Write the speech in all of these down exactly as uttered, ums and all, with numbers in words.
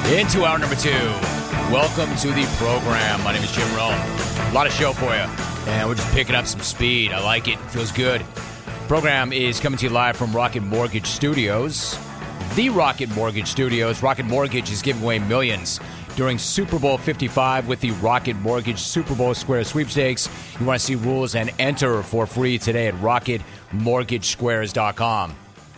Into hour number two. Welcome to the program. My name is Jim Rome. A lot of show for you, and we're just picking up some speed. I like it. It feels good. The program is coming to you live from Rocket Mortgage Studios. The Rocket Mortgage Studios. Rocket Mortgage is giving away millions during Super Bowl fifty-five with the Rocket Mortgage Super Bowl Square Sweepstakes. You want to see rules and enter for free today at rocket mortgage squares dot com.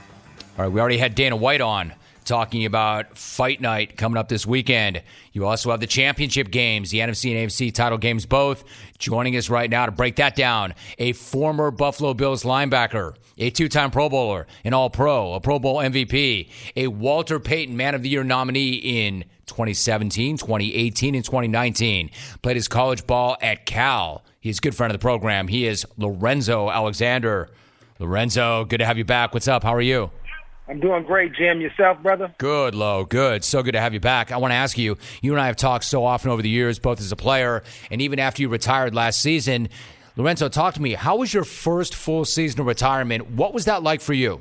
All right, we already had Dana White on talking about Fight Night coming up this weekend. You also have the championship games, the N F C and A F C title games both. Joining us right now to break that down, a former Buffalo Bills linebacker, a two-time Pro Bowler, an All-Pro, a Pro Bowl M V P, a Walter Payton Man of the Year nominee in twenty seventeen, twenty eighteen, and twenty nineteen. Played his college ball at Cal. He's a good friend of the program. He is Lorenzo Alexander. Lorenzo, good to have you back. What's up? How are you? I'm doing great, Jim. Yourself, brother? Good, Lo. Good. So good to have you back. I want to ask you, you and I have talked so often over the years, both as a player and even after you retired last season. Lorenzo, talk to me. How was your first full season of retirement? What was that like for you?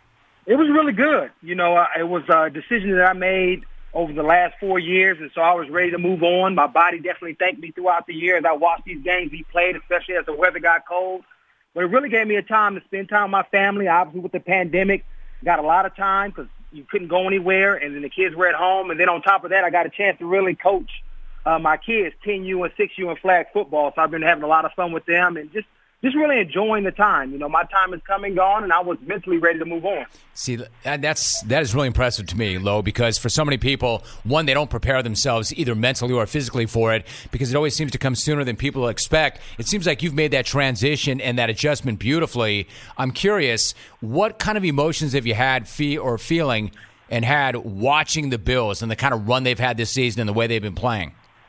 It was really good. You know, uh, it was a decision that I made over the last four years, and so I was ready to move on. My body definitely thanked me throughout the year as I watched these games he played, especially as the weather got cold. But it really gave me a time to spend time with my family. Obviously, with the pandemic, got a lot of time because you couldn't go anywhere, and then the kids were at home. And then on top of that, I got a chance to really coach uh, my kids, ten U and six U in flag football. So I've been having a lot of fun with them and just just really enjoying the time. You know, my time is come and gone, and I was mentally ready to move on. See, that's that is really impressive to me, Lo, because for so many people, one, they don't prepare themselves either mentally or physically for it because it always seems to come sooner than people expect. It seems like you've made that transition and that adjustment beautifully. I'm curious, what kind of emotions have you had fee or feeling and had watching the Bills and the kind of run they've had this season and the way they've been playing?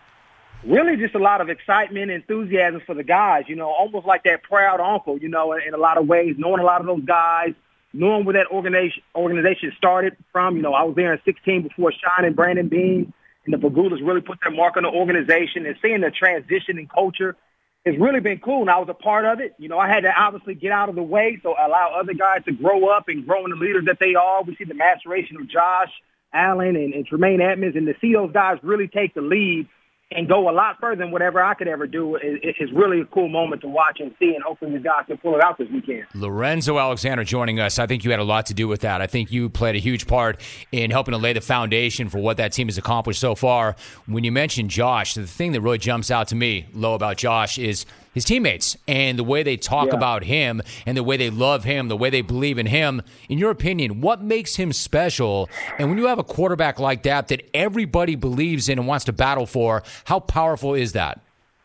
Really just a lot of excitement, enthusiasm for the guys, you know, almost like that proud uncle, you know, in a lot of ways, knowing a lot of those guys, knowing where that organization organization started from. You know, I was there in sixteen before Sean and Brandon Beane and the Pagulas really put their mark on the organization, and seeing the transition in culture has really been cool, and I was a part of it. You know, I had to obviously get out of the way, so allow other guys to grow up and grow into the leaders that they are. We see the maturation of Josh Allen and, and Tremaine Edmonds, and to see those guys really take the lead and go a lot further than whatever I could ever do is, is really a cool moment to watch and see, and hopefully these guys can pull it out this weekend. Lorenzo Alexander joining us. I think you had a lot to do with that. I think you played a huge part in helping to lay the foundation for what that team has accomplished so far. When you mentioned Josh, the thing that really jumps out to me, Lo, about Josh is his teammates and the way they talk yeah. about him and the way they love him, the way they believe in him. In your opinion, what makes him special? And when you have a quarterback like that that everybody believes in and wants to battle for, how powerful is that?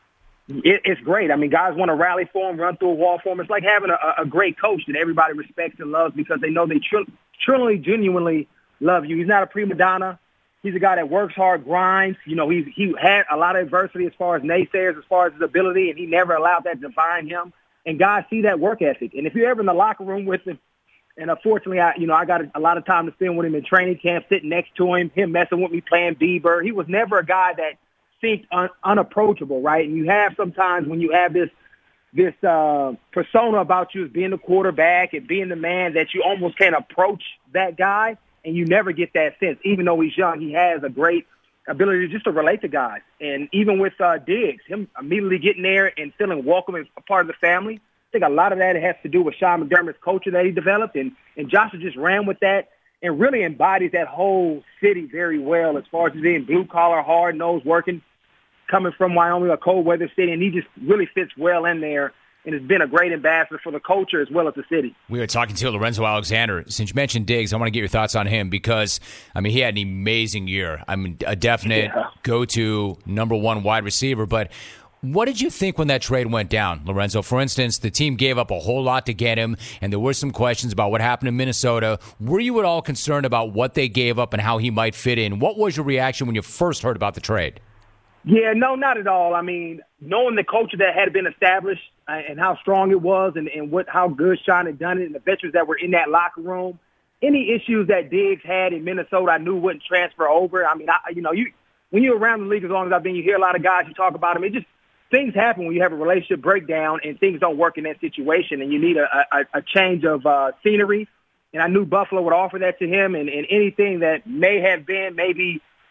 It, it's great. I mean, guys want to rally for him, run through a wall for him. It's like having a, a great coach that everybody respects and loves because they know they tr- truly, genuinely love you. He's not a prima donna. He's a guy that works hard, grinds. You know, he's, he had a lot of adversity as far as naysayers, as far as his ability, and he never allowed that to define him. And guys see that work ethic. And if you're ever in the locker room with him, and unfortunately, I, you know, I got a, a lot of time to spend with him in training camp, sitting next to him, him messing with me, playing Bieber. He was never a guy that seemed un, unapproachable, right? And you have sometimes when you have this this uh, persona about you as being the quarterback and being the man that you almost can't approach that guy. And you never get that sense. Even though he's young, he has a great ability just to relate to guys. And even with uh, Diggs, him immediately getting there and feeling welcome as a part of the family, I think a lot of that has to do with Sean McDermott's culture that he developed. And, and Joshua just ran with that and really embodies that whole city very well as far as being blue-collar, hard-nosed, working, coming from Wyoming, a cold-weather city. And he just really fits well in there. And has been a great ambassador for the culture as well as the city. We were talking to Lorenzo Alexander. Since you mentioned Diggs, I want to get your thoughts on him because, I mean, he had an amazing year. I mean, a definite yeah. go-to number one wide receiver. But what did you think when that trade went down, Lorenzo? For instance, the team gave up a whole lot to get him, and there were some questions about what happened in Minnesota. Were you at all concerned about what they gave up and how he might fit in? What was your reaction when you first heard about the trade? Yeah, no, not at all. I mean, knowing the culture that had been established uh, and how strong it was and, and what how good Sean had done it and the veterans that were in that locker room, any issues that Diggs had in Minnesota I knew wouldn't transfer over. I mean, I, you know, you when you're around the league as long as I've been, you hear a lot of guys, you talk about them. It just things happen when you have a relationship breakdown and things don't work in that situation and you need a, a, a change of uh, scenery. And I knew Buffalo would offer that to him and, and anything that may have been maybe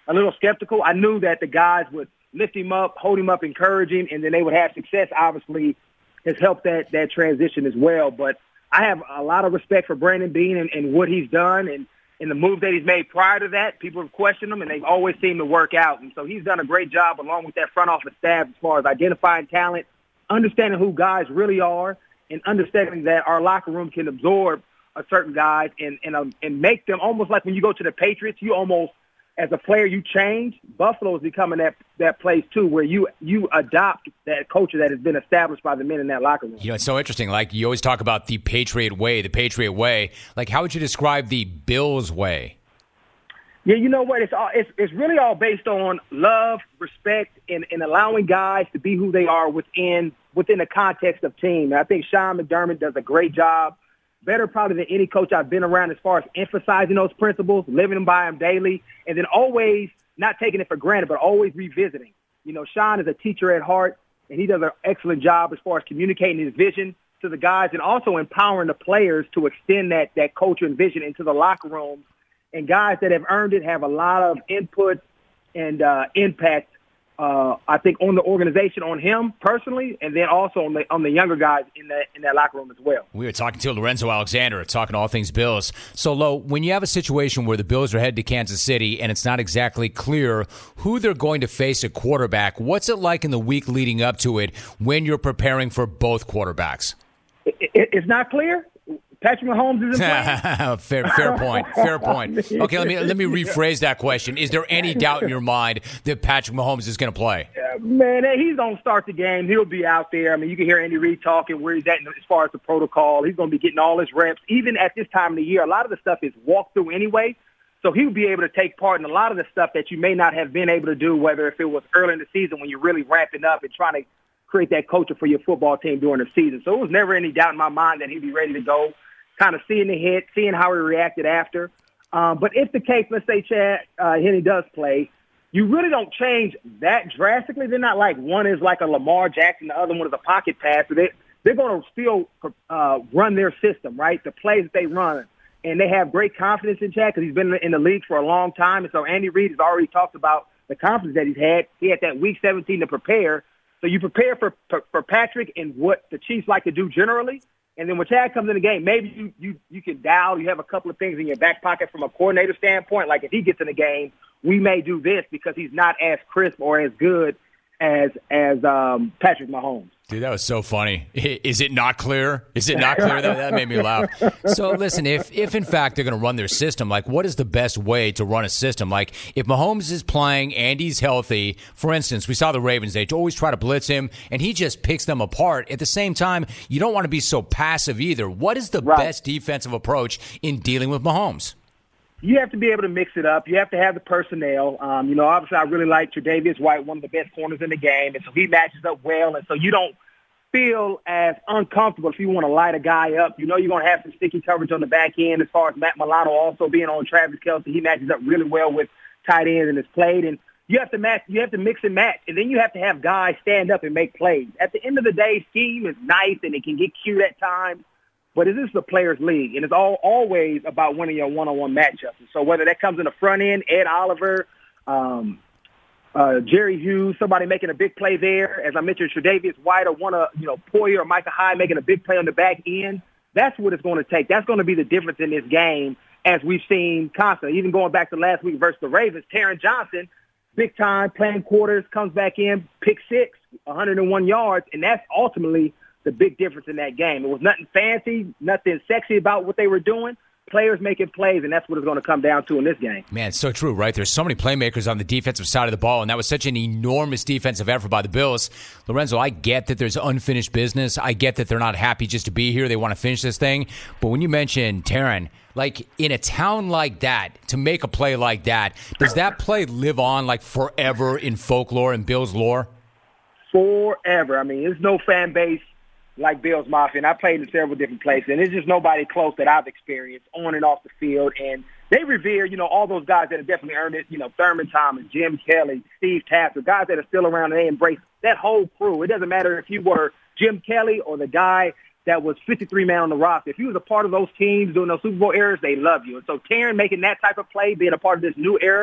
a little skeptical. I knew that the guys would lift him up, hold him up, encourage him, and then they would have success. Obviously, has helped that that transition as well. But I have a lot of respect for Brandon Beane and, and what he's done, and, and the move that he's made prior to that. People have questioned him, and they've always seemed to work out. And so he's done a great job along with that front office staff as far as identifying talent, understanding who guys really are, and understanding that our locker room can absorb a certain guys and and, um, and make them almost like when you go to the Patriots, you almost, as a player, you change. Buffalo is becoming that that place, too, where you you adopt that culture that has been established by the men in that locker room. You know, it's so interesting. Like, you always talk about the Patriot way, the Patriot way. Like, how would you describe the Bills way? Yeah, you know what? It's all, it's, it's really all based on love, respect, and, and allowing guys to be who they are within within the context of team. And I think Sean McDermott does a great job, better probably than any coach I've been around as far as emphasizing those principles, living by them daily, and then always not taking it for granted, but always revisiting. You know, Sean is a teacher at heart, and he does an excellent job as far as communicating his vision to the guys and also empowering the players to extend that, that culture and vision into the locker room. And guys that have earned it have a lot of input and uh, impact, uh, I think, on the organization, on him personally, and then also on the on the younger guys in that in that locker room as well. We were talking to Lorenzo Alexander, talking all things Bills. So, Lo, when you have a situation where the Bills are headed to Kansas City and it's not exactly clear who they're going to face at quarterback, what's it like in the week leading up to it when you're preparing for both quarterbacks? It, it, it's not clear. Patrick Mahomes isn't playing? fair, fair point. Fair point. Okay, let me let me rephrase that question. Is there any doubt in your mind that Patrick Mahomes is going to play? Uh, man, he's going to start the game. He'll be out there. I mean, you can hear Andy Reid talking where he's at as far as the protocol. He's going to be getting all his reps. Even at this time of the year, a lot of the stuff is walkthrough anyway, so he'll be able to take part in a lot of the stuff that you may not have been able to do, whether if it was early in the season when you're really ramping up and trying to create that culture for your football team during the season. So it was never any doubt in my mind that he'd be ready to go. Kind of seeing the hit, seeing how he reacted after. Um, but if the case, let's say Chad uh, Henne does play, you really don't change that drastically. They're not like one is like a Lamar Jackson, the other one is a pocket passer. They, they're going to still uh, run their system, right, the plays that they run. And they have great confidence in Chad because he's been in the league for a long time. And so Andy Reid has already talked about the confidence that he's had. He had that week seventeen to prepare. So you prepare for, for, for Patrick and what the Chiefs like to do generally. And then when Chad comes in the game, maybe you, you, you can dial. You have a couple of things in your back pocket from a coordinator standpoint. Like if he gets in the game, we may do this because he's not as crisp or as good as as um, Patrick Mahomes. Dude, that was so funny. Is it not clear? Is it not clear? That, that made me laugh. So listen, if if in fact they're going to run their system, like what is the best way to run a system? Like if Mahomes is playing, Andy's healthy, for instance, we saw the Ravens, they always try to blitz him, and he just picks them apart. At the same time, you don't want to be so passive either. What is the right. best defensive approach in dealing with Mahomes? You have to be able to mix it up. You have to have the personnel. Um, you know, obviously I really like Tre'Davious White, one of the best corners in the game, and so he matches up well, and so you don't feel as uncomfortable if you want to light a guy up. You know you're going to have some sticky coverage on the back end as far as Matt Milano also being on Travis Kelce. He matches up really well with tight ends and has played, and you have to match. You have to mix and match, and then you have to have guys stand up and make plays. At the end of the day, scheme is nice, and it can get cute at times. But it is the players' league, and it's all always about winning your one-on-one matchups. And so whether that comes in the front end, Ed Oliver, um, uh, Jerry Hughes, somebody making a big play there, as I mentioned, Tre'Davious White or one of, you know, Poyer or Micah Hyde making a big play on the back end, that's what it's going to take. That's going to be the difference in this game as we've seen constantly. Even going back to last week versus the Ravens, Taron Johnson, big time, playing quarters, comes back in, pick six, one hundred one yards, and that's ultimately the big difference in that game. It was nothing fancy, nothing sexy about what they were doing. Players making plays, and that's what it's going to come down to in this game. Man, it's so true, right? There's so many playmakers on the defensive side of the ball, and that was such an enormous defensive effort by the Bills. Lorenzo, I get that there's unfinished business. I get that they're not happy just to be here. They want to finish this thing. But when you mention Taron, like in a town like that, to make a play like that, does that play live on like forever in folklore and Bills lore? Forever. I mean, there's no fan base like Bills Mafia, and I played in several different places, and there's just nobody close that I've experienced on and off the field. And they revere, you know, all those guys that have definitely earned it, you know, Thurman Thomas, Jim Kelly, Steve Tasker, guys that are still around, and they embrace that whole crew. It doesn't matter if you were Jim Kelly or the guy that was fifty-three man on the roster. If you was a part of those teams during those Super Bowl eras, they love you. And so Taron making that type of play, being a part of this new era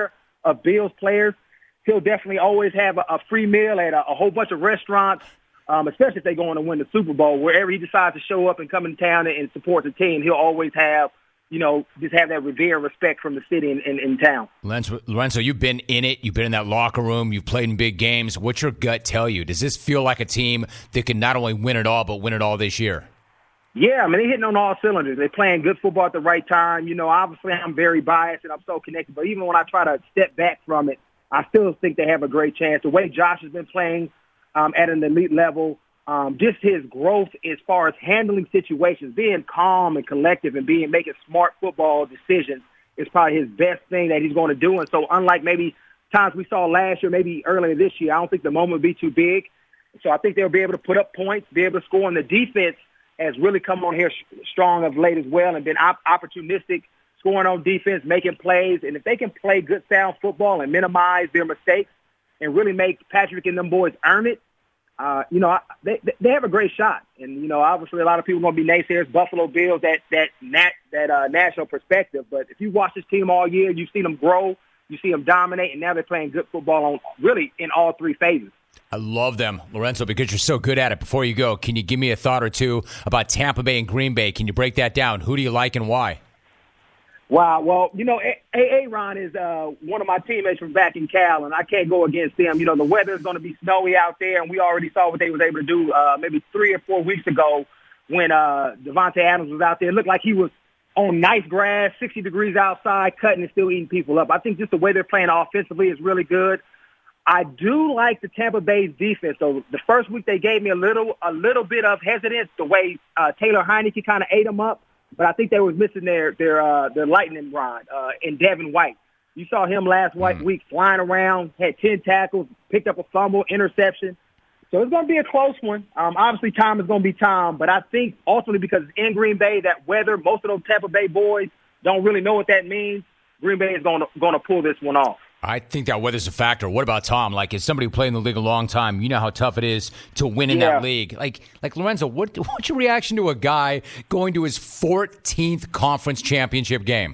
of Bills players. He'll definitely always have a, a free meal at a, a whole bunch of restaurants, um, especially if they're going to win the Super Bowl. Wherever he decides to show up and come in town and, and support the team, he'll always have, you know, just have that revere and respect from the city in, in, in town. Lorenzo, you've been in it. You've been in that locker room. You've played in big games. What's your gut tell you? Does this feel like a team that can not only win it all, but win it all this year? Yeah, I mean, they're hitting on all cylinders. They're playing good football at the right time. You know, obviously I'm very biased and I'm so connected, but even when I try to step back from it, I still think they have a great chance. The way Josh has been playing um, at an elite level, um, just his growth as far as handling situations, being calm and collective and being making smart football decisions is probably his best thing that he's going to do. And so unlike maybe times we saw last year, maybe earlier this year, I don't think the moment will be too big. So I think they'll be able to put up points, be able to score, and the defense has really come on here strong of late as well and been op- opportunistic, scoring on defense, making plays. And if they can play good, sound football and minimize their mistakes and really make Patrick and them boys earn it, uh, you know, they they have a great shot. And, you know, obviously a lot of people are going to be naysayers, Buffalo Bills, that that nat, that uh, national perspective. But if you watch this team all year, you've seen them grow, you see them dominate, and now they're playing good football on really in all three phases. I love them, Lorenzo, because you're so good at it. Before you go, can you give me a thought or two about Tampa Bay and Green Bay? Can you break that down? Who do you like and why? Wow. Well, you know, Aaron is uh, one of my teammates from back in Cal, and I can't go against them. You know, the weather is going to be snowy out there, and we already saw what they was able to do uh, maybe three or four weeks ago when uh, Devontae Adams was out there. It looked like he was on nice grass, sixty degrees outside, cutting and still eating people up. I think just the way they're playing offensively is really good. I do like the Tampa Bay's defense. So the first week they gave me a little a little bit of hesitance, the way uh, Taylor Heineke kind of ate them up. But I think they were missing their their uh, their lightning rod uh, in Devin White. You saw him last mm. week flying around, had ten tackles, picked up a fumble, interception. So it's going to be a close one. Um, obviously, time is going to be time. But I think ultimately because it's in Green Bay, that weather, most of those Tampa Bay boys don't really know what that means. Green Bay is going to going to pull this one off. I think that weather's a factor. What about Tom? Like, as somebody who played in the league a long time, you know how tough it is to win in yeah. that league. Like, like Lorenzo, what, what's your reaction to a guy going to his fourteenth conference championship game?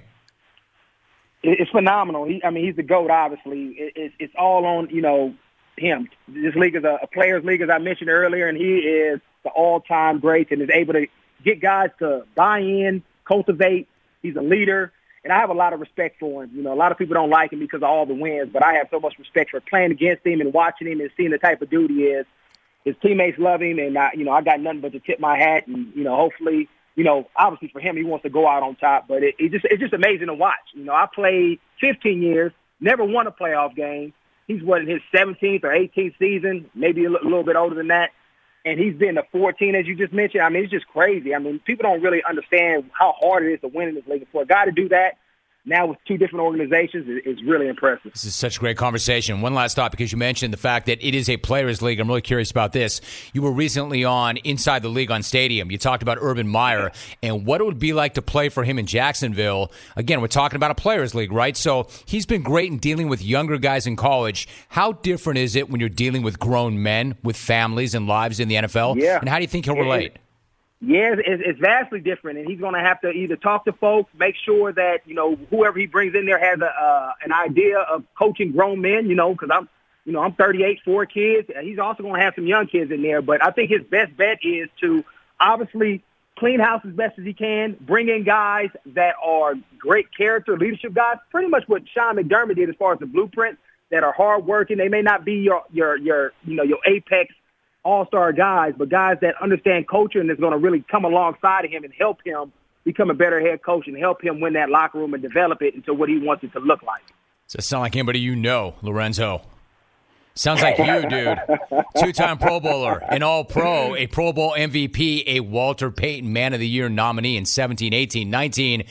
It's phenomenal. He, I mean, he's the GOAT, obviously. It, it, it's all on, you know, him. This league is a, a players' league, as I mentioned earlier, and he is the all-time great and is able to get guys to buy in, cultivate. He's a leader. And I have a lot of respect for him. You know, a lot of people don't like him because of all the wins, but I have so much respect for playing against him and watching him and seeing the type of dude he is. His teammates love him, and, I, you know, I got nothing but to tip my hat. And, you know, hopefully, you know, obviously for him, he wants to go out on top. But it, it just it's just amazing to watch. You know, I played fifteen years, never won a playoff game. He's, what, in his seventeenth or eighteenth season, maybe a l- little bit older than that. And he's been to fourteen, as you just mentioned. I mean, it's just crazy. I mean, people don't really understand how hard it is to win in this league. For a guy to do that now with two different organizations is really impressive. This is such a great conversation. One last thought, because you mentioned the fact that it is a players' league. I'm really curious about this. You were recently on Inside the League on Stadium. You talked about Urban Meyer and what it would be like to play for him in Jacksonville. Again, we're talking about a players' league, right? So he's been great in dealing with younger guys in college. How different is it when you're dealing with grown men with families and lives in the N F L? Yeah. And how do you think he'll relate? Yeah, it's, it's vastly different, and he's going to have to either talk to folks, make sure that, you know, whoever he brings in there has a uh, an idea of coaching grown men, you know, because I'm, you know, I'm thirty-eight, four kids. He's also going to have some young kids in there, but I think his best bet is to obviously clean house as best as he can, bring in guys that are great character, leadership guys, pretty much what Sean McDermott did as far as the blueprint, that are hardworking. They may not be your, your, your you know, your apex all-star guys, but guys that understand culture and is going to really come alongside of him and help him become a better head coach and help him win that locker room and develop it into what he wants it to look like. Does that sound like anybody you know, Lorenzo? Sounds like you, dude. Two-time Pro Bowler, an All-Pro, a Pro Bowl M V P, a Walter Payton Man of the Year nominee in seventeen, eighteen, nineteen,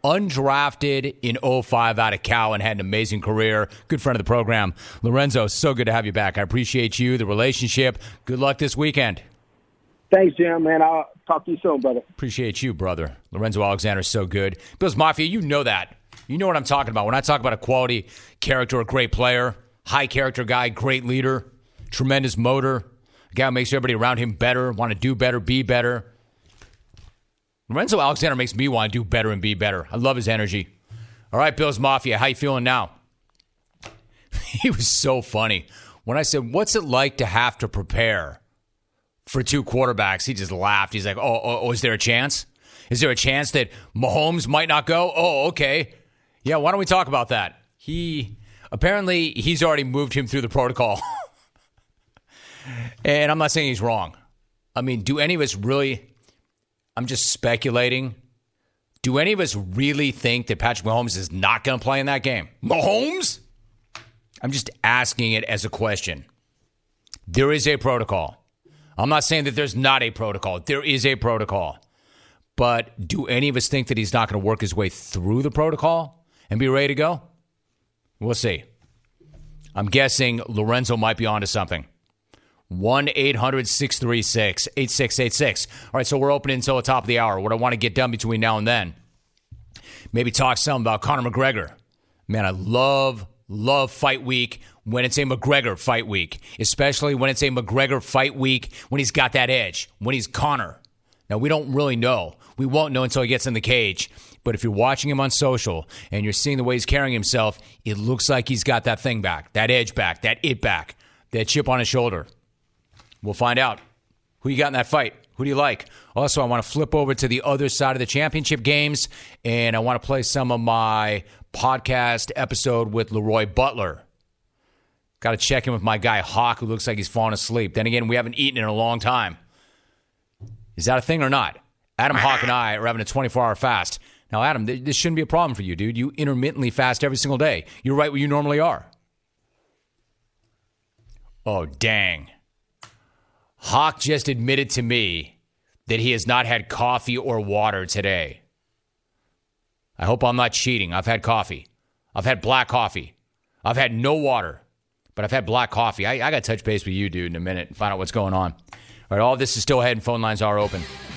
undrafted in oh five out of Cal and had an amazing career. Good friend of the program. Lorenzo, so good to have you back. I appreciate you, the relationship. Good luck this weekend. Thanks, Jim, man. I'll talk to you soon, brother. Appreciate you, brother. Lorenzo Alexander is so good. Bills Mafia, you know that. You know what I'm talking about. When I talk about a quality character, a great player, high character guy, great leader, tremendous motor, a guy who makes everybody around him better, want to do better, be better. Lorenzo Alexander makes me want to do better and be better. I love his energy. All right, Bills Mafia, how you feeling now? He was so funny. When I said, what's it like to have to prepare for two quarterbacks? He just laughed. He's like, oh, oh, oh, is there a chance? Is there a chance that Mahomes might not go? Oh, okay. Yeah, why don't we talk about that? He, apparently, he's already moved him through the protocol. And I'm not saying he's wrong. I mean, do any of us really, I'm just speculating, do any of us really think that Patrick Mahomes is not going to play in that game? Mahomes? I'm just asking it as a question. There is a protocol. I'm not saying that there's not a protocol. There is a protocol. But do any of us think that he's not going to work his way through the protocol and be ready to go? We'll see. I'm guessing Lorenzo might be onto something. one eight hundred six three six eight six eight six. All right, so we're opening until the top of the hour. What I want to get done between now and then, maybe talk some about Conor McGregor. Man, I love, love fight week when it's a McGregor fight week, especially when it's a McGregor fight week when he's got that edge, when he's Conor. Now, we don't really know. We won't know until he gets in the cage. But if you're watching him on social and you're seeing the way he's carrying himself, it looks like he's got that thing back, that edge back, that it back, that chip on his shoulder. We'll find out. Who you got in that fight? Who do you like? Also, I want to flip over to the other side of the championship games, and I want to play some of my podcast episode with Leroy Butler. Got to check in with my guy Hawk, who looks like he's falling asleep. Then again, we haven't eaten in a long time. Is that a thing or not? Adam Hawk and I are having a twenty-four hour fast. Now, Adam, th- this shouldn't be a problem for you, dude. You intermittently fast every single day. You're right where you normally are. Oh, dang. Hawk just admitted to me that he has not had coffee or water today. I hope I'm not cheating. I've had coffee. I've had black coffee. I've had no water, but I've had black coffee. I, I got to touch base with you, dude, in a minute and find out what's going on. All right, all this is still ahead and phone lines are open.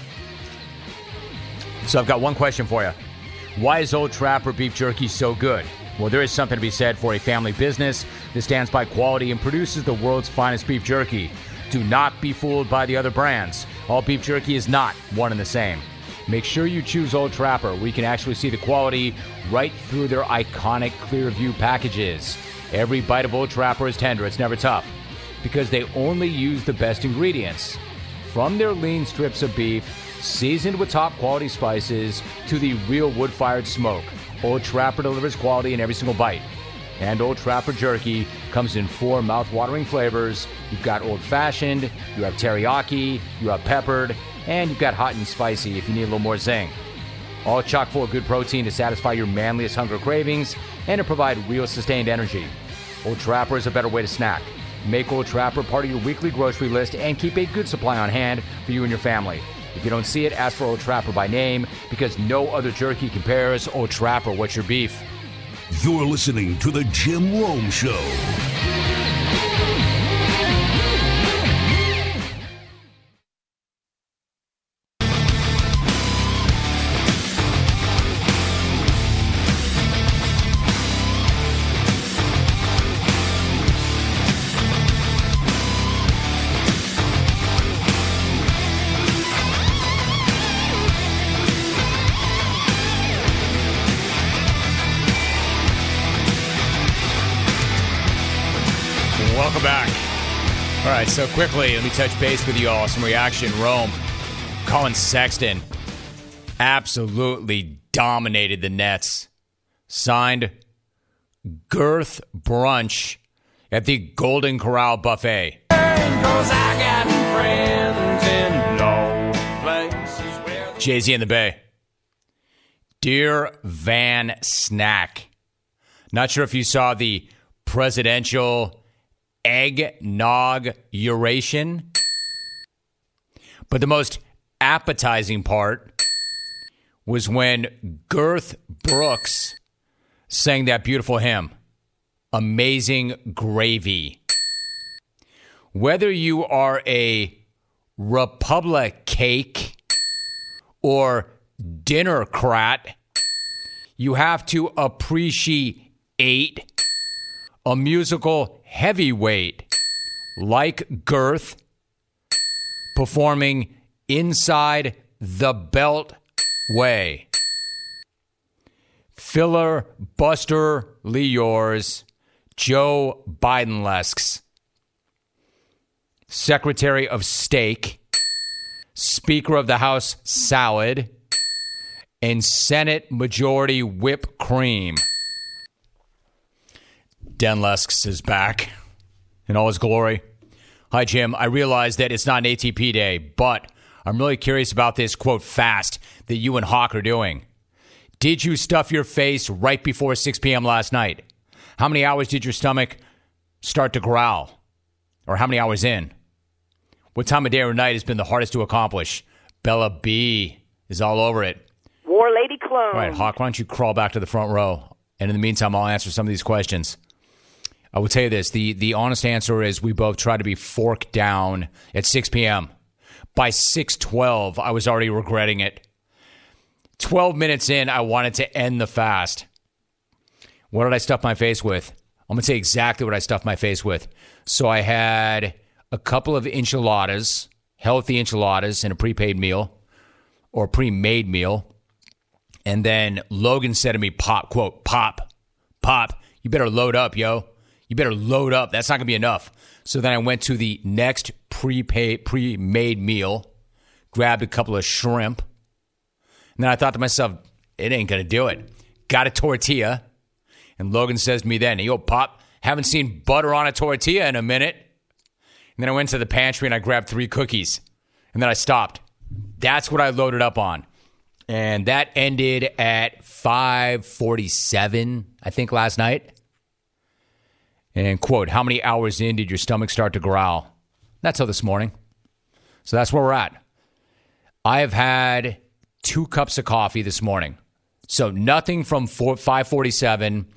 So I've got one question for you. Why is Old Trapper beef jerky so good? Well, there is something to be said for a family business that stands by quality and produces the world's finest beef jerky. Do not be fooled by the other brands. All beef jerky is not one and the same. Make sure you choose Old Trapper, where you can actually see the quality right through their iconic clear view packages. Every bite of Old Trapper is tender. It's never tough because they only use the best ingredients. From their lean strips of beef, seasoned with top quality spices, to the real wood-fired smoke, Old Trapper delivers quality in every single bite. And Old Trapper jerky comes in four mouth-watering flavors. You've got old-fashioned, you have teriyaki, you have peppered, and you've got hot and spicy if you need a little more zing. All chock full of good protein to satisfy your manliest hunger cravings and to provide real sustained energy. Old Trapper is a better way to snack. Make Old Trapper part of your weekly grocery list and keep a good supply on hand for you and your family. If you don't see it, ask for Old Trapper by name because no other jerky compares. Old Trapper, what's your beef? You're listening to The Jim Rome Show. Welcome back. All right, so quickly, let me touch base with you all. Some reaction. Rome. Colin Sexton absolutely dominated the Nets. Signed Girth Brunch at the Golden Corral Buffet. Jay-Z in the Bay. Dear Van Snack. Not sure if you saw the presidential egg-nog-uration. But the most appetizing part was when Girth Brooks sang that beautiful hymn, Amazing Gravy. Whether you are a Republic cake or dinner-crat, you have to appreciate a musical heavyweight like Girth performing Inside the Beltway. Filler Buster Lee yours, Joe Biden-lesques. Secretary of Steak, Speaker of the House Salad, and Senate Majority Whipped Cream. Den Lesques is back in all his glory. Hi, Jim. I realize that it's not an A T P day, but I'm really curious about this, quote, fast that you and Hawk are doing. Did you stuff your face right before six p.m. last night? How many hours did your stomach start to growl? Or how many hours in? What time of day or night has been the hardest to accomplish? Bella B is all over it. War Lady Clone. All right, Hawk, why don't you crawl back to the front row? And in the meantime, I'll answer some of these questions. I will tell you this. The, the honest answer is we both try to be forked down at six p.m. By six twelve, I was already regretting it. twelve minutes in, I wanted to end the fast. What did I stuff my face with? I'm going to say exactly what I stuffed my face with. So I had a couple of enchiladas, healthy enchiladas in a prepaid meal or pre-made meal. And then Logan said to me, pop, quote, pop, pop, you better load up, yo. You better load up. That's not going to be enough. So then I went to the next prepaid, pre-made meal, grabbed a couple of shrimp. And then I thought to myself, it ain't going to do it. Got a tortilla. And Logan says to me then, yo, Pop, haven't seen butter on a tortilla in a minute. And then I went to the pantry and I grabbed three cookies. And then I stopped. That's what I loaded up on. And that ended at five forty-seven, I think, last night. And, quote, how many hours in did your stomach start to growl? That's till this morning. So that's where we're at. I have had two cups of coffee this morning. So nothing from five forty-seven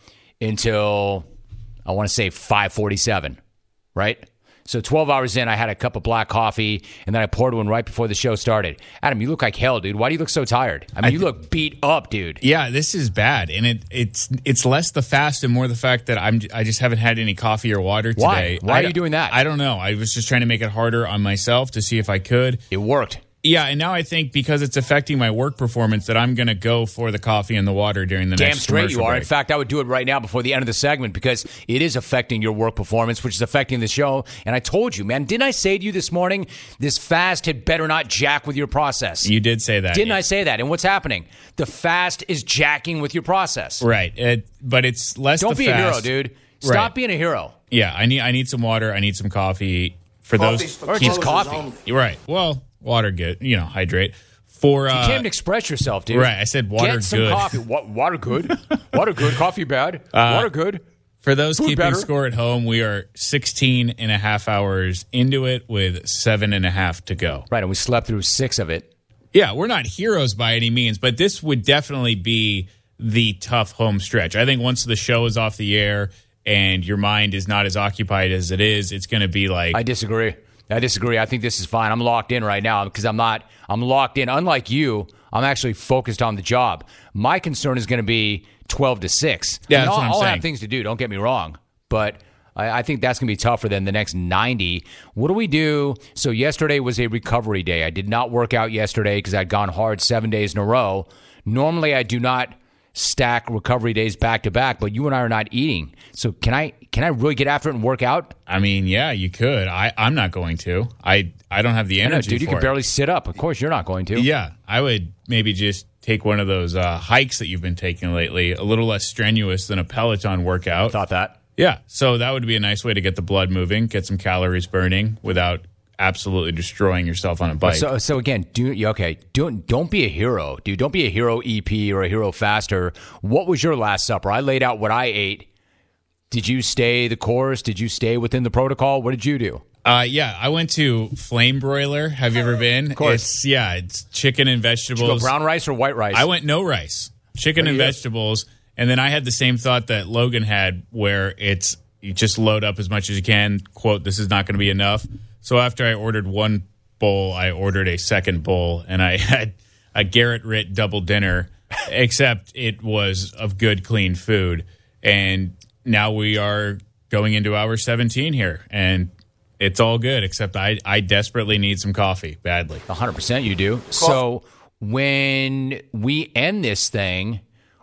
until, I want to say, five forty-seven, right? So twelve hours in, I had a cup of black coffee, and then I poured one right before the show started. Adam, you look like hell, dude. Why do you look so tired? I mean, I th- you look beat up, dude. Yeah, this is bad, and it, it's it's less the fast and more the fact that I'm I just haven't had any coffee or water today. Why? Why I, are you doing that? I don't know. I was just trying to make it harder on myself to see if I could. It worked. Yeah, and now I think because it's affecting my work performance that I'm going to go for the coffee and the water during the Damn next straight you are. break. In fact, I would do it right now before the end of the segment because it is affecting your work performance, which is affecting the show. And I told you, man, didn't I say to you this morning, this fast had better not jack with your process? You did say that. Didn't yeah. I say that? And what's happening? The fast is jacking with your process. Right, it, but it's less Don't the be fast. a hero, dude. Stop Right. being a hero. Yeah, I need I need some water. I need some coffee. For Coffee's those, for Or just closers coffee. only. You're right. Well, water good. You know, hydrate. For uh, You can't even express yourself, dude. right, I said water Get some good. coffee. Wa- water good. Water good. Coffee bad. Uh, water good. For those Food keeping better. score at home, we are sixteen and a half hours into it with seven and a half to go. Right, and we slept through six of it. Yeah, we're not heroes by any means, but this would definitely be the tough home stretch. I think once the show is off the air and your mind is not as occupied as it is, it's going to be like... I disagree. I disagree. I think this is fine. I'm locked in right now because I'm not, I'm locked in. Unlike you, I'm actually focused on the job. My concern is going to be twelve to six. Yeah, I mean, that's I'll, what I'm I'll saying. have things to do. Don't get me wrong. But I, I think that's going to be tougher than the next ninety. What do we do? So yesterday was a recovery day. I did not work out yesterday because I'd gone hard seven days in a row. Normally, I do not stack recovery days back to back, but you and I are not eating. So can I can I really get after it and work out? I mean, yeah, you could. I, I'm not going to. I, I don't have the I know, energy dude, you for can it. barely sit up. Of course, you're not going to. Yeah, I would maybe just take one of those uh, hikes that you've been taking lately, a little less strenuous than a Peloton workout. Thought that. Yeah, so that would be a nice way to get the blood moving, get some calories burning without absolutely destroying yourself on a bike. So, so again, do okay. Don't don't be a hero, dude. Don't be a hero E P or a hero faster. What was your last supper? I laid out what I ate. Did you stay the course? Did you stay within the protocol? What did you do? Uh, yeah, I went to Flame Broiler. Have you ever been? Of course. It's, yeah, it's chicken and Did vegetables. you go brown rice or white rice? I went no rice, chicken What and do you- vegetables, and then I had the same thought that Logan had, where it's you just load up as much as you can. Quote: "This is not going to be enough." So after I ordered one bowl, I ordered a second bowl, and I had a Garrett Ritt double dinner, except it was of good, clean food. And now we are going into hour seventeen here, and it's all good, except I, I desperately need some coffee badly. one hundred percent you do. So when we end this thing,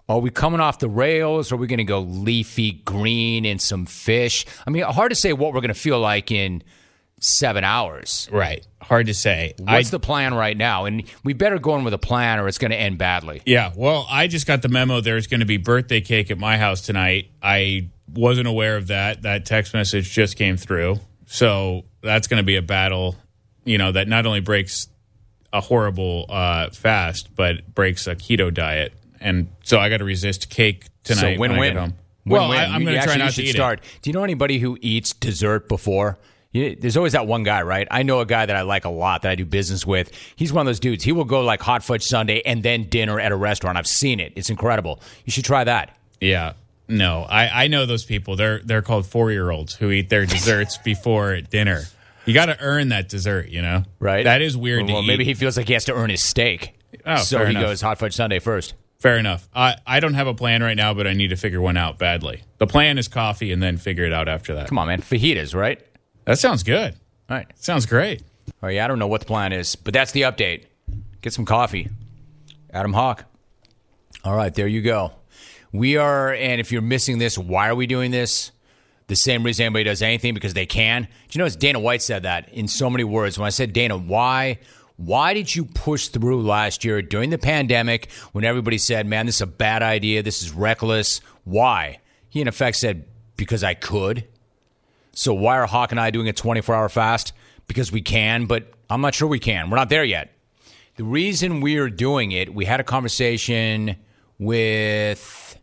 Are we coming off the rails? Or are we going to go leafy green and some fish? I mean, hard to say what we're going to feel like in seven hours. Right. Hard to say. What's I, the plan right now? And we better go in with a plan or it's going to end badly. Yeah. Well, I just got the memo there's going to be birthday cake at my house tonight. I wasn't aware of that. That text message just came through. So that's going to be a battle, you know, that not only breaks a horrible uh, fast, but breaks a keto diet. And so I got to resist cake tonight so when I win-win. get home. Win-win. Well, I, I'm going to try not to eat start. it. Do you know anybody who eats dessert before? You, there's always that one guy, right? I know a guy that I like a lot that I do business with. He's one of those dudes. He will go like hot fudge sundae and then dinner at a restaurant. I've seen it. It's incredible. You should try that. Yeah. No, I, I know those people. They're they're called four-year-olds who eat their desserts before dinner. You got to earn that dessert, you know? Right. That is weird well, to well, eat. maybe he feels like he has to earn his steak. Oh, so fair he enough. goes hot fudge sundae first. Fair enough. I, I don't have a plan right now, but I need to figure one out badly. The plan is coffee and then figure it out after that. Come on, man. Fajitas, right? That sounds good. All right. Sounds great. All right, yeah, I don't know what the plan is, but that's the update. Get some coffee. Adam Hawk. All right, there you go. We are, and if you're missing this, why are we doing this? The same reason anybody does anything, because they can. Do you know, Dana White said that in so many words. When I said, Dana, why... Why did you push through last year during the pandemic when everybody said, man, this is a bad idea, this is reckless? Why? He, in effect, said, because I could. So why are Hawk and I doing a twenty-four hour fast? Because we can, but I'm not sure we can. We're not there yet. The reason we're doing it, we had a conversation with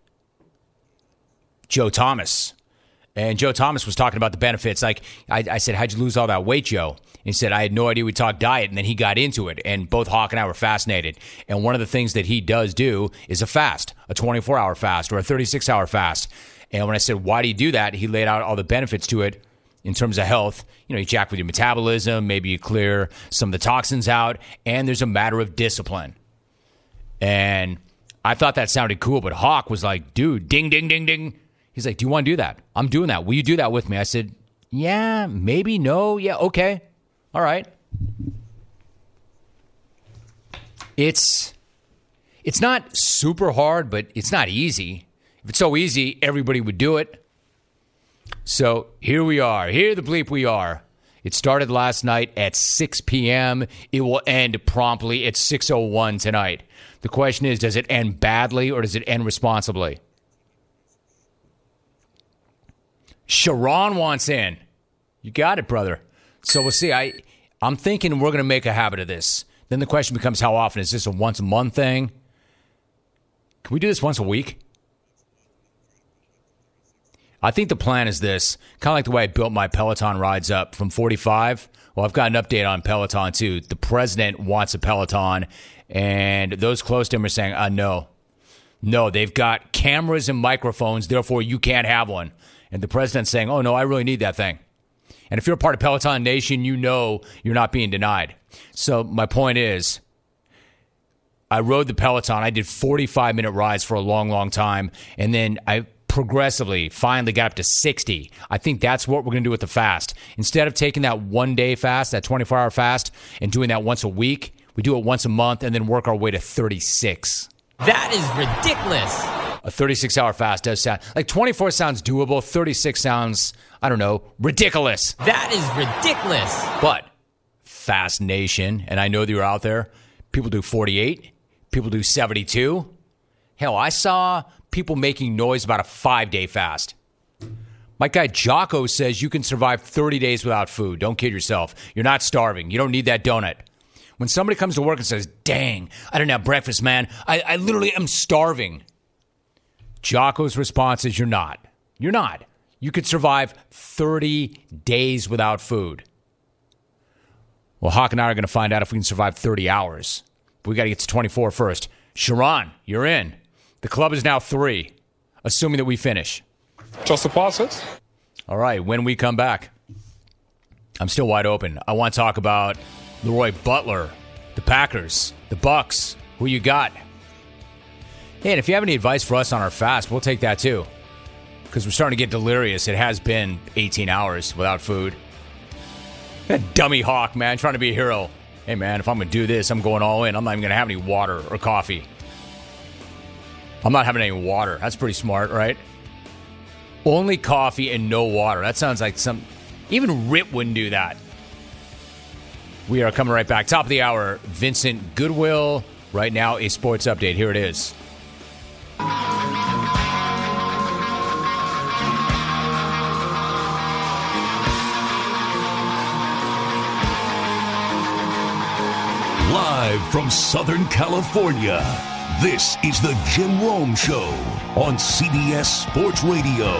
Joe Thomas. And Joe Thomas was talking about the benefits. Like, I, I said, how'd you lose all that weight, Joe? And he said, I had no idea we talked diet. And then he got into it. And both Hawk and I were fascinated. And one of the things that he does do is a fast, a twenty-four hour fast or a thirty-six hour fast. And when I said, why do you do that? He laid out all the benefits to it in terms of health. You know, you jack with your metabolism. Maybe you clear some of the toxins out. And there's a matter of discipline. And I thought that sounded cool. But Hawk was like, dude, ding, ding, ding, ding. He's like, do you want to do that? I'm doing that. Will you do that with me? I said, yeah, maybe, no, yeah, okay. All right. It's it's not super hard, but it's not easy. If it's so easy, everybody would do it. So here we are. Here the bleep we are. It started last night at six p.m. It will end promptly at six oh one tonight. The question is, does it end badly or does it end responsibly? Sharon wants in. You got it, brother. So we'll see. I, I'm thinking we're going to make a habit of this. Then the question becomes, how often? Is this a once a month thing? Can we do this once a week? I think the plan is this. Kind of like the way I built my Peloton rides up from forty-five. Well, I've got an update on Peloton, too. The president wants a Peloton, and those close to him are saying, uh, no. No, they've got cameras and microphones, therefore you can't have one. And the president's saying, oh, no, I really need that thing. And if you're a part of Peloton Nation, you know you're not being denied. So my point is, I rode the Peloton. I did forty-five minute rides for a long, long time. And then I progressively finally got up to sixty. I think that's what we're going to do with the fast. Instead of taking that one day fast, that twenty-four hour fast, and doing that once a week, we do it once a month and then work our way to thirty-six. That is ridiculous. A thirty-six hour fast does sound like twenty-four sounds doable. thirty-six sounds, I don't know, ridiculous. That is ridiculous. But Fast Nation, and I know that you're out there, people do forty-eight, people do seventy-two. Hell, I saw people making noise about a five day fast. My guy Jocko says you can survive thirty days without food. Don't kid yourself. You're not starving. You don't need that donut. When somebody comes to work and says, dang, I didn't have breakfast, man. I, I literally am starving. Jocko's response is, you're not. You're not. You could survive thirty days without food. Well, Hawk and I are going to find out if we can survive thirty hours. But we got to get to twenty-four first. Sharon, you're in. The club is now three, assuming that we finish. Just a process. All right, when we come back, I'm still wide open. I want to talk about Leroy Butler, the Packers, the Bucks. Who you got? Hey, and if you have any advice for us on our fast, we'll take that too. Because we're starting to get delirious. It has been eighteen hours without food. That dummy Hawk, man, trying to be a hero. Hey, man, if I'm going to do this, I'm going all in. I'm not even going to have any water or coffee. I'm not having any water. That's pretty smart, right? Only coffee and no water. That sounds like some... Even Rip wouldn't do that. We are coming right back. Top of the hour, Vincent Goodwill. Right now, a sports update. Here it is. Live from Southern California, this is the Jim Rome Show on C B S Sports Radio.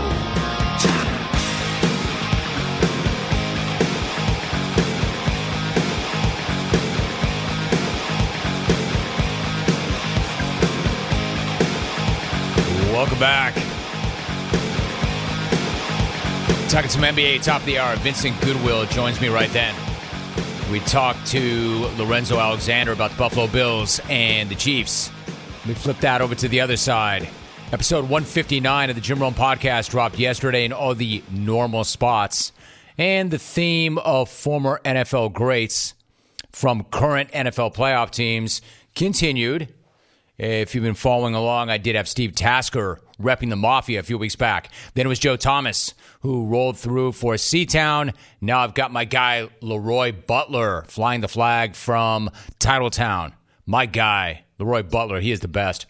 Welcome back. Talking some N B A top of the hour. Vincent Goodwill joins me right then. We talked to Lorenzo Alexander about the Buffalo Bills and the Chiefs. We flipped that over to the other side. Episode one fifty-nine of the Jim Rome podcast dropped yesterday in all the normal spots. And the theme of former N F L greats from current N F L playoff teams continued. If you've been following along, I did have Steve Tasker repping the Mafia a few weeks back. Then it was Joe Thomas, who rolled through for C-Town. Now I've got my guy, Leroy Butler, flying the flag from Titletown. My guy, Leroy Butler, he is the best.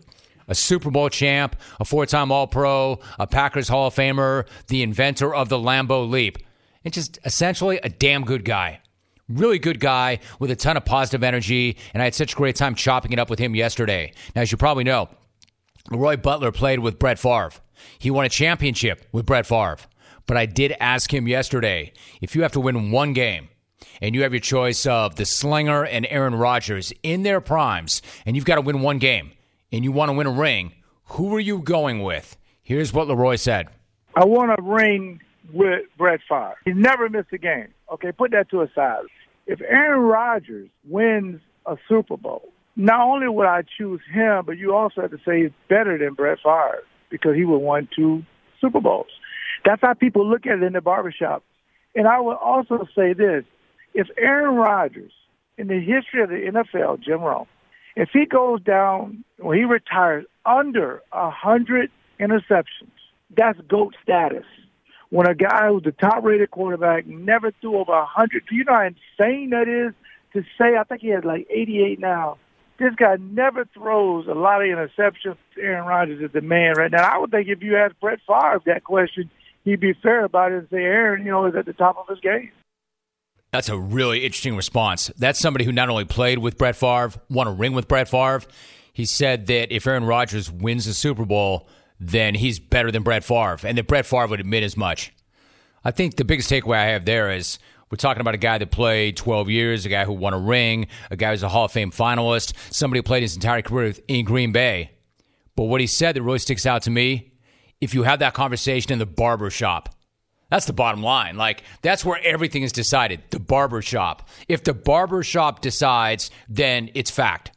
A Super Bowl champ, a four-time All-Pro, a Packers Hall of Famer, the inventor of the Lambeau Leap. And just essentially a damn good guy. Really good guy with a ton of positive energy, and I had such a great time chopping it up with him yesterday. Now, as you probably know, Leroy Butler played with Brett Favre. He won a championship with Brett Favre. But I did ask him yesterday, if you have to win one game, and you have your choice of the Slinger and Aaron Rodgers in their primes, and you've got to win one game, and you want to win a ring, who are you going with? Here's what Leroy said. I want a ring with Brett Favre. He never missed a game. Okay, put that to a side. If Aaron Rodgers wins a Super Bowl, not only would I choose him, but you also have to say he's better than Brett Favre because he would won two Super Bowls. That's how people look at it in the barbershop. And I would also say this. If Aaron Rodgers, in the history of the N F L, Jim Rome, if he goes down, when he retires under one hundred interceptions, that's GOAT status. When a guy who's the top-rated quarterback never threw over one hundred, do you know how insane that is to say? I think he has like eighty-eight now. This guy never throws a lot of interceptions. Aaron Rodgers is the man right now. I would think if you asked Brett Favre that question, he'd be fair about it and say Aaron, you know, is at the top of his game. That's a really interesting response. That's somebody who not only played with Brett Favre, won a ring with Brett Favre. He said that if Aaron Rodgers wins the Super Bowl, then he's better than Brett Favre, and that Brett Favre would admit as much. I think the biggest takeaway I have there is we're talking about a guy that played twelve years, a guy who won a ring, a guy who's a Hall of Fame finalist, somebody who played his entire career in Green Bay. But what he said that really sticks out to me, if you have that conversation in the barber shop, that's the bottom line. Like, that's where everything is decided, the barber shop. If the barber shop decides, then it's fact.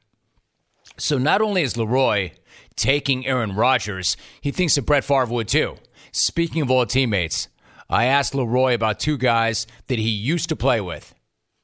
So not only is Leroy taking Aaron Rodgers, he thinks that Brett Favre would too. Speaking of old teammates, I asked Leroy about two guys that he used to play with.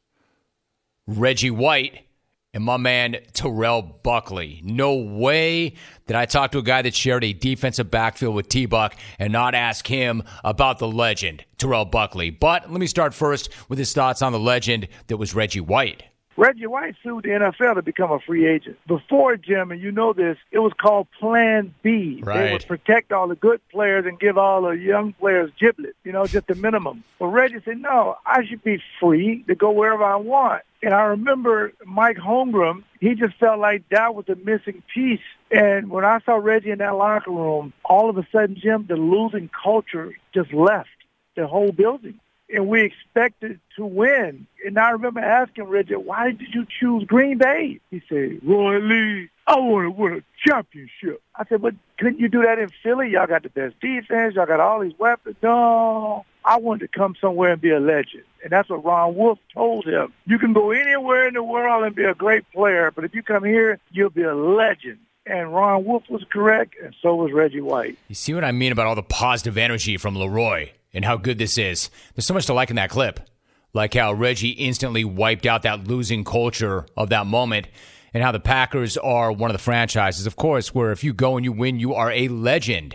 Reggie White and my man Terrell Buckley. No way that I talk to a guy that shared a defensive backfield with T-Buck and not ask him about the legend, Terrell Buckley. But let me start first with his thoughts on the legend that was Reggie White. Reggie White sued the N F L to become a free agent. Before, Jim, and you know this, it was called Plan B. Right. They would protect all the good players and give all the young players giblets, you know, just the minimum. But Reggie said, no, I should be free to go wherever I want. And I remember Mike Holmgren, he just felt like that was a missing piece. And when I saw Reggie in that locker room, all of a sudden, Jim, the losing culture just left the whole building. And we expected to win. And I remember asking Reggie, why did you choose Green Bay? He said, Roy Lee, I want to win a championship. I said, but couldn't you do that in Philly? Y'all got the best defense. Y'all got all these weapons. No, I wanted to come somewhere and be a legend. And that's what Ron Wolf told him. You can go anywhere in the world and be a great player, but if you come here, you'll be a legend. And Ron Wolf was correct, and so was Reggie White. You see what I mean about all the positive energy from Leroy and how good this is? There's so much to like in that clip. Like how Reggie instantly wiped out that losing culture of that moment. and how the Packers are one of the franchises, of course, where if you go and you win, you are a legend.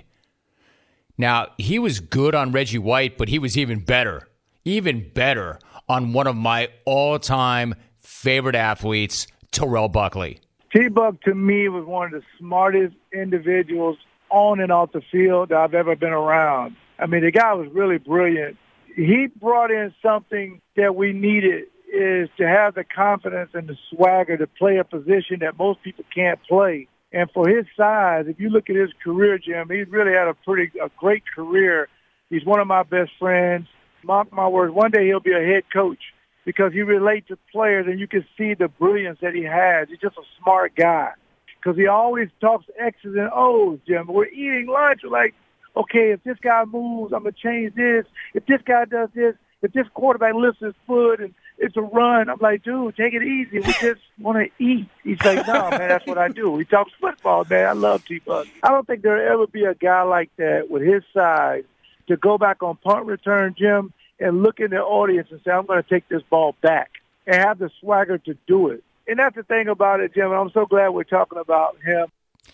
Now, he was good on Reggie White, but he was even better, even better on one of my all-time favorite athletes, Terrell Buckley. T-Buck, to me, was one of the smartest individuals on and off the field that I've ever been around. I mean, the guy was really brilliant. He brought in something that we needed, is to have the confidence and the swagger to play a position that most people can't play. And for his size, if you look at his career, Jim, he's really had a pretty a great career. He's one of my best friends. Mark my words, one day he'll be a head coach because he relates to players and you can see the brilliance that he has. He's just a smart guy because he always talks X's and O's, Jim. We're eating lunch. We're like, okay, if this guy moves, I'm going to change this. If this guy does this, if this quarterback lifts his foot and it's a run, I'm like, dude, take it easy. We just want to eat. He's like, no, man, that's what I do. He talks football, man. I love T-Buck. I don't think there'll ever be a guy like that with his size to go back on punt return, Jim, and look in the audience and say, I'm going to take this ball back and have the swagger to do it. And that's the thing about it, Jim. I'm so glad we're talking about him.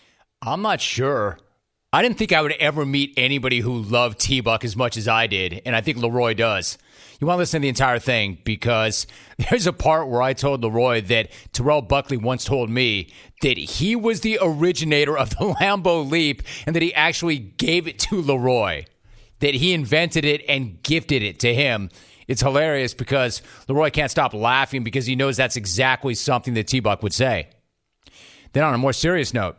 I'm not sure. I didn't think I would ever meet anybody who loved T-Buck as much as I did, and I think Leroy does. You want to listen to the entire thing because there's a part where I told Leroy that Terrell Buckley once told me that he was the originator of the Lambeau Leap and that he actually gave it to Leroy, that he invented it and gifted it to him. It's hilarious because Leroy can't stop laughing because he knows that's exactly something that T-Buck would say. Then on a more serious note,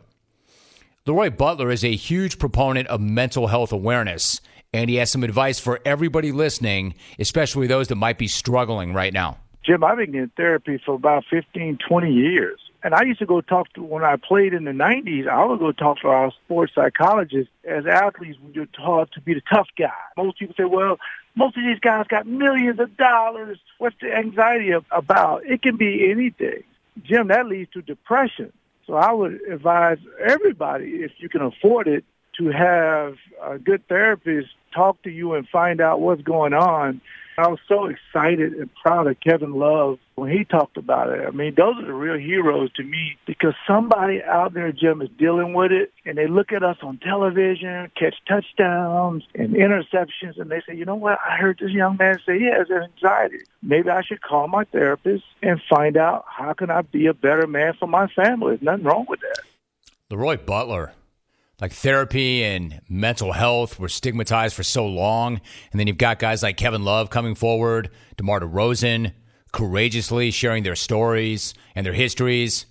Leroy Butler is a huge proponent of mental health awareness, and he has some advice for everybody listening, especially those that might be struggling right now. Jim, I've been in therapy for about fifteen, twenty years. And I used to go talk to, when I played in the nineties, I would go talk to our sports psychologists. As athletes, we were taught to be the tough guy. Most people say, well, most of these guys got millions of dollars. What's the anxiety about? It can be anything. Jim, that leads to depression. So I would advise everybody, if you can afford it, to have a good therapist talk to you and find out what's going on. I was so excited and proud of Kevin Love when he talked about it. I mean, those are the real heroes to me because somebody out there, Jim, is dealing with it, and they look at us on television, catch touchdowns and interceptions, and they say, you know what, I heard this young man say he has anxiety. Maybe I should call my therapist and find out how can I be a better man for my family. There's nothing wrong with that. Leroy Butler. Like therapy and mental health were stigmatized for so long. And then you've got guys like Kevin Love coming forward, DeMar DeRozan, courageously sharing their stories and their histories.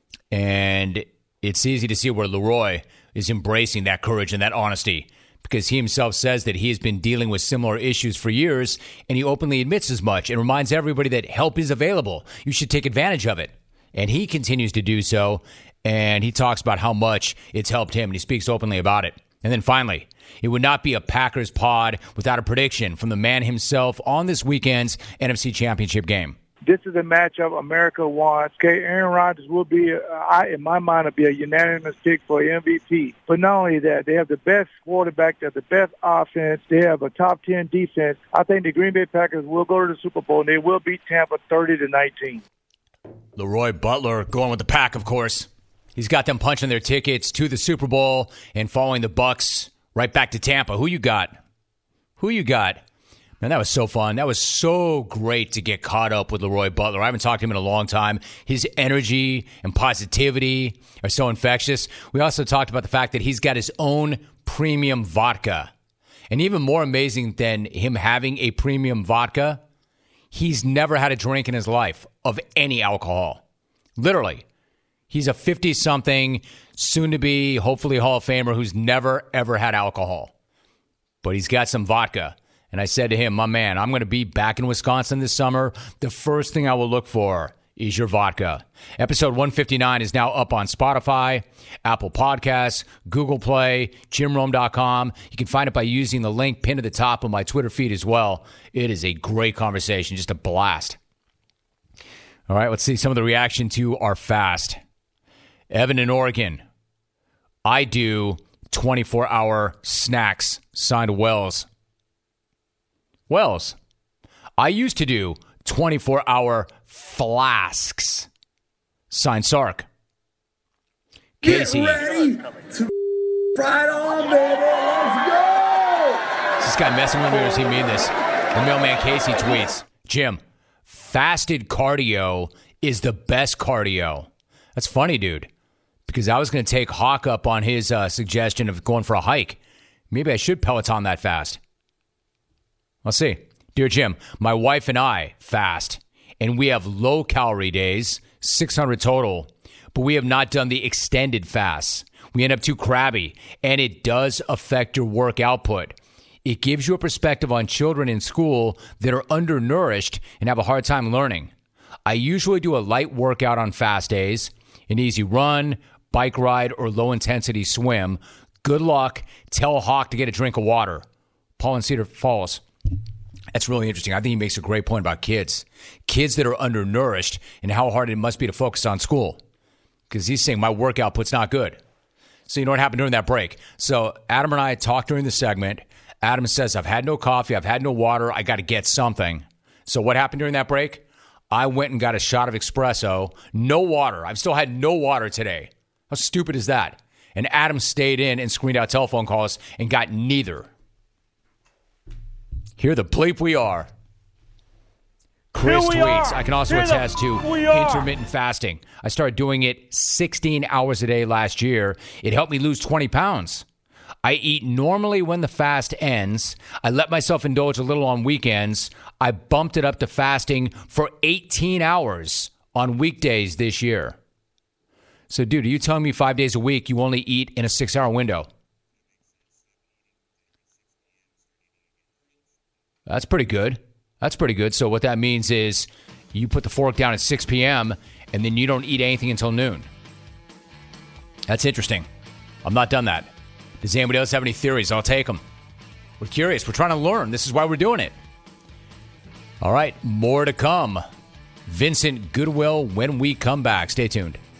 And it's easy to see where Leroy is embracing that courage and that honesty because he himself says that he has been dealing with similar issues for years, and he openly admits as much and reminds everybody that help is available. You should take advantage of it. And he continues to do so. And he talks about how much it's helped him, and he speaks openly about it. And then finally, it would not be a Packers pod without a prediction from the man himself on this weekend's N F C Championship game. This is a matchup America wants. Okay, Aaron Rodgers will be, uh, I, in my mind, will be a unanimous pick for M V P. But not only that, they have the best quarterback, they have the best offense, they have a top ten defense. I think the Green Bay Packers will go to the Super Bowl, and they will beat Tampa thirty to nineteen. Leroy Butler going with the Pack, of course. He's got them punching their tickets to the Super Bowl and following the Bucs right back to Tampa. Who you got? Who you got? Man, that was so fun. That was so great to get caught up with Leroy Butler. I haven't talked to him in a long time. His energy and positivity are so infectious. We also talked about the fact that he's got his own premium vodka. And even more amazing than him having a premium vodka, he's never had a drink in his life of any alcohol. Literally. He's a fifty-something, soon-to-be, hopefully Hall of Famer who's never, ever had alcohol. But he's got some vodka. And I said to him, my man, I'm going to be back in Wisconsin this summer. The first thing I will look for is your vodka. Episode one fifty-nine is now up on Spotify, Apple Podcasts, Google Play, jim rome dot com. You can find it by using the link pinned at the top of my Twitter feed as well. It is a great conversation, just a blast. All right, let's see some of the reaction to our fast. Evan in Oregon. I do twenty-four hour snacks. Signed Wells. Wells. I used to do twenty-four hour flasks. Signed Sark. Casey. Get ready to ride on, baby. Let's go. Is this guy messing with me or does he mean this? The mailman Casey tweets, Jim, fasted cardio is the best cardio. That's funny, dude, because I was going to take Hawk up on his uh, suggestion of going for a hike. Maybe I should Peloton that fast. I'll see. Dear Jim, my wife and I fast, and we have low-calorie days, six hundred total, but we have not done the extended fasts. We end up too crabby, and it does affect your work output. It gives you a perspective on children in school that are undernourished and have a hard time learning. I usually do a light workout on fast days, an easy run, bike ride, or low-intensity swim. Good luck. Tell Hawk to get a drink of water. Paul in Cedar Falls. That's really interesting. I think he makes a great point about kids. Kids that are undernourished and how hard it must be to focus on school. Because he's saying my work output's not good. So you know what happened during that break? So Adam and I talked during the segment. Adam says, I've had no coffee. I've had no water. I got to get something. So what happened during that break? I went and got a shot of espresso. No water. I've still had no water today. How stupid is that? And Adam stayed in and screened out telephone calls and got neither. Here the bleep we are. Chris we tweets, are. I can also Here the attest to we are. intermittent fasting. I started doing it sixteen hours a day last year. It helped me lose twenty pounds. I eat normally when the fast ends. I let myself indulge a little on weekends. I bumped it up to fasting for eighteen hours on weekdays this year. So, dude, are you telling me five days a week you only eat in a six-hour window? That's pretty good. That's pretty good. So what that means is you put the fork down at six p.m. and then you don't eat anything until noon. That's interesting. I'm not done that. Does anybody else have any theories? I'll take them. We're curious. We're trying to learn. This is why we're doing it. All right, more to come. Vincent Goodwill when we come back. Stay tuned.